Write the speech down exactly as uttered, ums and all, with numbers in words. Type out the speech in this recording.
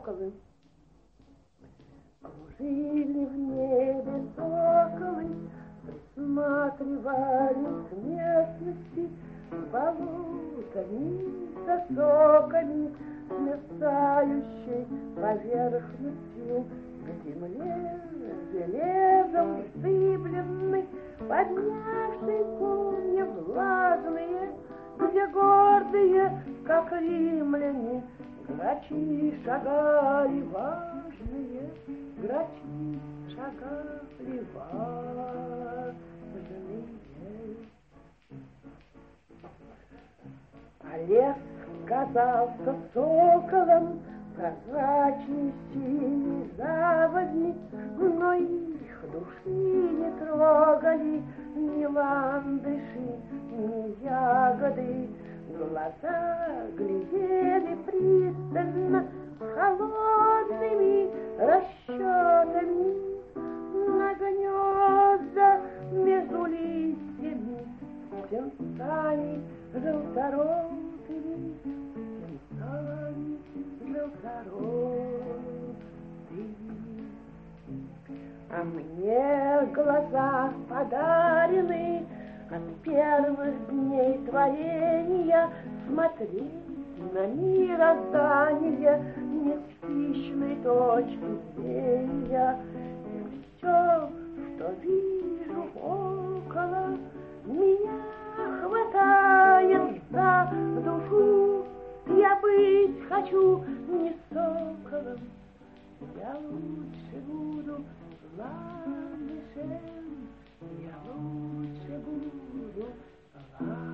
соколы. Кружили в небе соколы, присматривались к местности, с болотами, сосоками, с мерцающей поверхностью, к земле железом сыпленной, поднявшей комья влажные, где гордые, как римляне, грачи шагали важные, грачи шагали важные. А лес казался соколом, прозрачный синий заводник, но их души не трогали ни ландыши, ни ягоды. Глаза глядели пристально холодными расчетами на гнезда между листьями, птенцами желторотыми, птенцами желторотыми. А мне глаза подарены от первых дней творения смотреть на мироздание не с хищной точки зрения. И все, что вижу около, меня хватает за душу. Я быть хочу не соколом, я лучше буду ландышем, я лучше буду ландышем.